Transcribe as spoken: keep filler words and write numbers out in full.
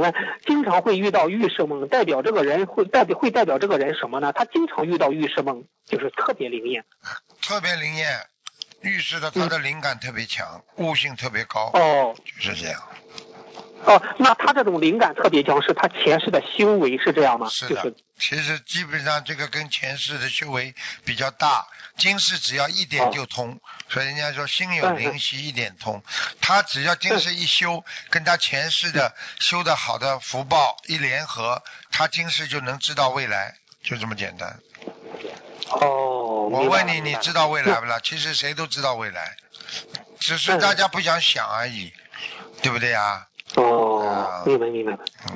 问，经常会遇到预示梦，代表这个人会代表会代表这个人什么呢？他经常遇到预示梦，就是特别灵验。 特别灵验，预示的他的灵感特别强，悟性特别高。 哦， 就是这样。 哦，那他这种灵感特别强，是他前世的修为是这样吗？ 是的， 就是其实基本上这个跟前世的修为比较大，今世只要一点就通，哦、所以人家说心有灵犀一点通，他只要今世一修，跟他前世的修的好的福报一联合，他今世就能知道未来，就这么简单。 哦， 我问你，你知道未来不啦？其实谁都知道未来，只是大家不想想而已，对不对呀？ 哦，明白明白。